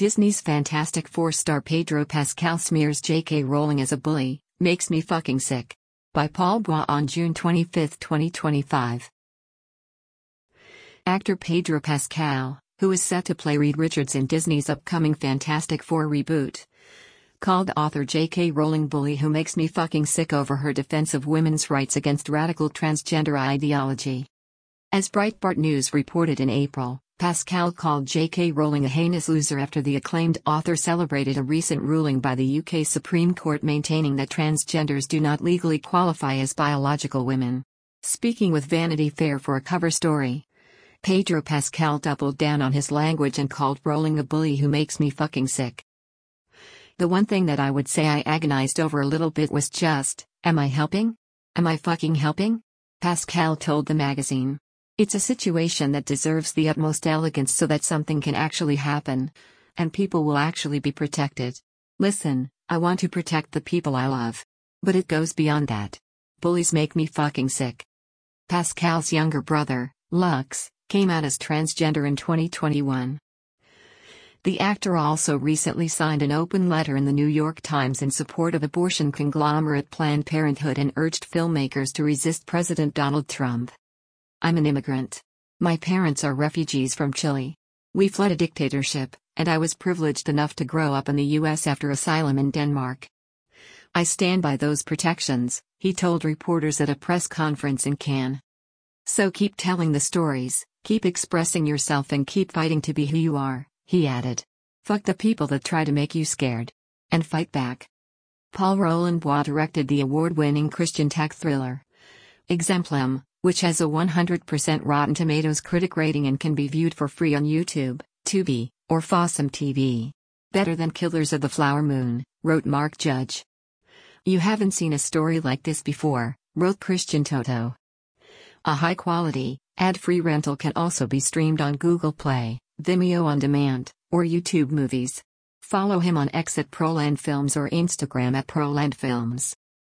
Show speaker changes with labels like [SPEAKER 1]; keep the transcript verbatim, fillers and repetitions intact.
[SPEAKER 1] Disney's Fantastic Four star Pedro Pascal smears J K. Rowling as a bully, makes me fucking sick. By Paul Bois on June twenty-fifth, twenty twenty-five. Actor Pedro Pascal, who is set to play Reed Richards in Disney's upcoming Fantastic Four reboot, called author J K. Rowling bully who makes me fucking sick over her defense of women's rights against radical transgender ideology. As Breitbart News reported in April, Pascal called J K. Rowling a heinous loser after the acclaimed author celebrated a recent ruling by the U K Supreme Court maintaining that transgenders do not legally qualify as biological women. Speaking with Vanity Fair for a cover story, Pedro Pascal doubled down on his language and called Rowling a bully who makes me fucking sick. The one thing that I would say I agonized over a little bit was just, am I helping? Am I fucking helping? Pascal told the magazine. It's a situation that deserves the utmost elegance so that something can actually happen, and people will actually be protected. Listen, I want to protect the people I love. But it goes beyond that. Bullies make me fucking sick. Pascal's younger brother, Lux, came out as transgender in twenty twenty-one. The actor also recently signed an open letter in the New York Times in support of abortion conglomerate Planned Parenthood and urged filmmakers to resist President Donald Trump. I'm an immigrant. My parents are refugees from Chile. We fled a dictatorship, and I was privileged enough to grow up in the U S after asylum in Denmark. I stand by those protections, he told reporters at a press conference in Cannes. So keep telling the stories, keep expressing yourself and keep fighting to be who you are, he added. Fuck the people that try to make you scared. And fight back. Paul Roland Bois directed the award-winning Christian tech thriller Exemplum, which has a one hundred percent Rotten Tomatoes critic rating and can be viewed for free on YouTube, Tubi, or Fossum T V. Better than Killers of the Flower Moon, wrote Mark Judge. You haven't seen a story like this before, wrote Christian Toto. A high-quality, ad-free rental can also be streamed on Google Play, Vimeo On Demand, or YouTube Movies. Follow him on X at Proland Films or Instagram at Proland Films.